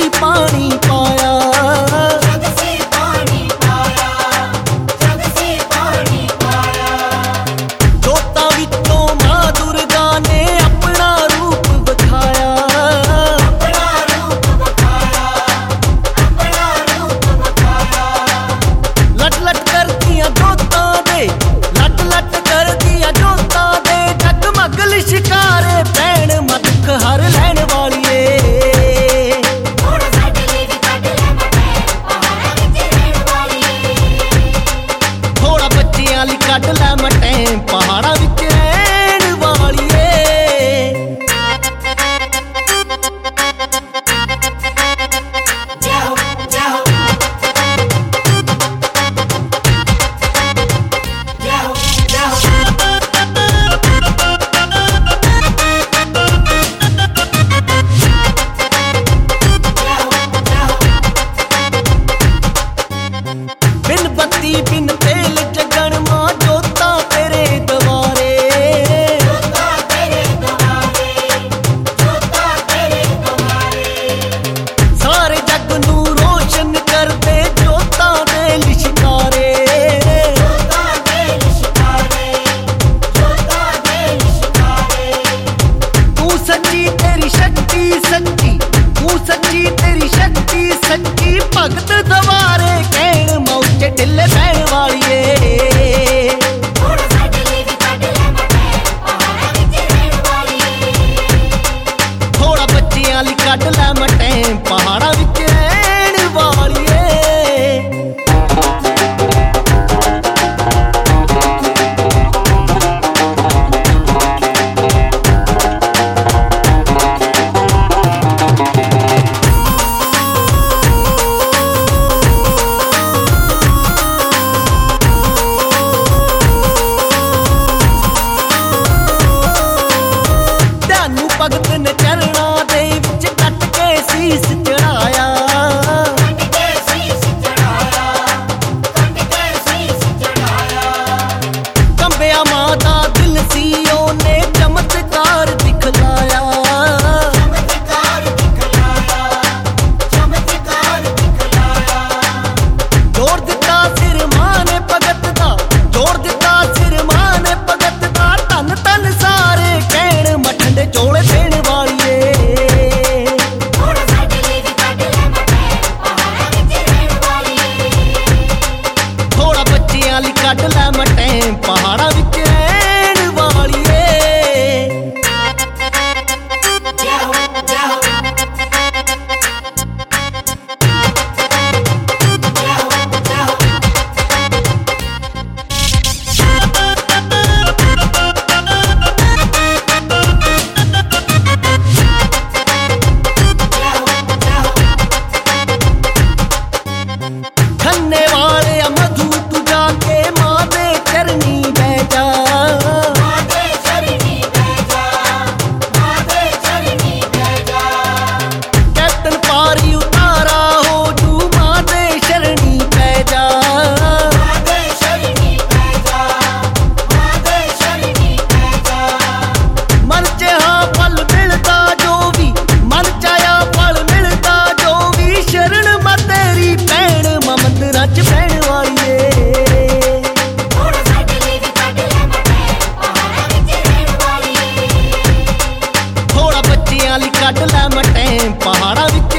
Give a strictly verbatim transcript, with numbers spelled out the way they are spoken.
ਸੀ ਪਾਣੀ ਪਾਇਆ, ਜਗ ਸੀ ਪਾਣੀ ਪਾਇਆ, ਜਗ ਸੀ ਪਾਣੀ ਪਾਇਆ। ਜੋਤਾਂ ਵਿੱਚੋਂ ਮਾਂ ਦੁਰਗਾ ਨੇ ਆਪਣਾ ਰੂਪ ਵਿਖਾਇਆ, ਆਪਣਾ ਰੂਪ ਵਿਖਾਇਆ, ਆਪਣਾ ਰੂਪ ਵਿਖਾਇਆ। ਲਟ ਲਟ ਕਰਦੀਆਂ ਜੋਤਾਂ ਦੇ, ਲਟ ਲਟ ਕਰਦੀਆਂ ਜੋਤਾਂ ਦੇ, ਜਗਮਗ ਲਿਸ਼ਕਾਰੇ ਪੈਣ ਮੱਖ ਹਰ ਲੈਣ ਵਾਲੀਏ। ਹੁਣ ਸਾਡੇ ਲਈ ਵੀ ਕੱਢ ਲੈ ਮਟੈਣ ਪਹਾੜਾਂ ਵਿੱਚ ਰਹਿਣ ਵਾਲੀਏ। ਥੋੜਾ ਬੱਚਿਆਂ ਲਈ ਕੱਢ ਲੈ ਮਟੈਂ ਪਹਾੜਾਂ ਵਿੱਚ ਰਹਿਣ ਵਾਲੀਏ। ਜਾਓ ਜਾਓ ਜਾਓ ਬਿਨ ਬੱਤੀ ਬਿਨ ਤੇਲ ਜਗਣ ਮਾਂ ਜੋਤਾਂ ਤੇਰੇ ਦੁਆਰੇ, ਜੋਤਾਂ ਤੇਰੇ ਦੁਆਰੇ, ਜੋਤਾਂ ਤੇਰੇ ਦੁਆਰੇ। ਸਾਰੇ ਜੱਗ ਨੂੰ ਰੋਸ਼ਨ ਕਰਦੇ ਜੋਤਾਂ ਦੇ ਲਿਸ਼ਕਾਰੇ। ਜੋਤਾਂ ਦੇ ਲਿਸ਼ਕਾਰੇ, ਜੋਤਾਂ ਦੇ ਲਿਸ਼ਕਾਰੇ। ਤੂੰ ਸੱਚੀ ਤੇਰੀ ਸ਼ਕਤੀ ਸੱਚੀ, ਤੂੰ ਸੱਚੀ ਤੇਰੀ ਸ਼ਕਤੀ ਸੱਚੀ, ਭਗਤ ਦਵਾਰੇ ਕਹਿਣ ਮੌਕੇ ਢਿੱਲੇ ਪੈਣ ਵਾਲੀਏ। ਹੁਣ ਸਾਡੇ ਲਈ ਵੀ ਕੱਢ ਲੈ ਮਟੈਣ ਪਹਾੜਾਂ ਵਿੱਚ ਰਹਿਣ ਵਾਲੀਏ। ਥੋੜਾ ਬੱਚਿਆਂ ਲਈ ਕੱਢ ਲੈ ਮਟੈਂ ਪਹਾੜਾਂ ਵਿੱਚ ਰਹਿਣ ਵਾਲੀਏ। ਤੁਹਾਨੂੰ ਭਗਤ ਨੇ ਚਰਨਾਂ ਦੇ ਵਿੱਚ ਕੱਟ ਕੇ ਸੀਸ ਚੜਾਇਆ, ਕੱਢ ਕੇ ਸੀਸ ਚੜਾਇਆ, ਕੱਢ ਕੇ ਸੀਸ ਚੜਾਇਆ। ਕੰਬਿਆ ਮਾਂ ਦਾ ਦਿਲ ਸੀ ਉਹਨੇ ਚਮਤਕਾਰ ਦਿਖਲਾਇਆ। ਚਮਤਕਾਰ ਦਿਖਲਾਇਆ, ਚਮਤਕਾਰ ਦਿਖਲਾਇਆ। ਜੋੜ ਦਿੱਤਾ ਸਿਰ ਮਾਂ ਨੇ ਭਗਤ ਦਾ, ਜੋੜ ਦਿੱਤਾ ਸਿਰ ਮਾਂ ਨੇ ਭਗਤ ਦਾ, ਧੰਨ ਧੰਨ ਸਾਰੇ ਕਹਿਣ ਮਠੰਡੇ ਚੋਲੇ ਦੇਣ ਵਾਲੀਏ। ਹੁਣ ਸਾਡੇ ਲਈ ਵੀ ਕੱਢ ਲੈ ਮਟੈਣ ਪਹਾੜਾਂ ਵਿੱਚ ਰਹਿਣ ਵਾਲੀਏ। ਥੋੜਾ ਬੱਚਿਆਂ ਲਈ ਕੱਢ ਲੈ ਮਟੈਂ ਪਹਾੜਾਂ ਵਿੱਚ ਰਹਿਣ ਵਾਲੀਏ। ਜਾਓ ਜਾਓ ਜਾਓ ਜਾਓ ਖੰਨੇ ਵਾਲਿਆ ਮਧੂ ਤੂੰ ਜਾ ਕੇ ਮਾਂ ਦੇ ਚਰਨੀ ਬਹਿ ਜਾ, ਮਾਂ ਦੇ ਚਰਨੀ ਬਹਿ ਜਾ, ਮਾਂ ਦੇ ਚਰਨੀ ਬਹਿ ਜਾ। ਕੈਪਟਨ ਪਾਰੀ ਉਤਾਰਾ ਹੋ ਜੂ ਮਾਂ ਦੇ ਸ਼ਰਣੀ ਪੈ ਜਾ। ਮਾਂ ਦੇ ਸ਼ਰਨੀ ਬਹਿ ਜਾ, ਮਾਂ ਦੇ ਸ਼ਰਨੀ ਬਹਿ ਜਾ। ਮਨ ਚਾਹਿਆ ਫਲ ਮਿਲਦਾ ਜੋ ਵੀ, ਮਨ ਚਾਹਿਆ ਫਲ ਮਿਲਦਾ ਜੋ ਵੀ, ਸ਼ਰਨ ਮਾ ਤੇਰੀ ਭੈਣ ਮਾਂ ਮੰਦਰਾਂ ਚ ਬਹਿਣ ਵਾਲੀਏ। ਹੁਣ ਸਾਡੇ ਲਈ ਵੀ ਕੱਢ ਲੈ ਮਟੈਣ ਪਹਾੜਾਂ ਵਿੱਚ ਰਹਿਣ ਵਾਲੀਏ। ਥੋੜਾ ਬੱਚਿਆਂ ਲਈ ਕੱਢ ਲੈ ਮਟੈਂ ਪਹਾੜਾਂ ਵਿੱਚ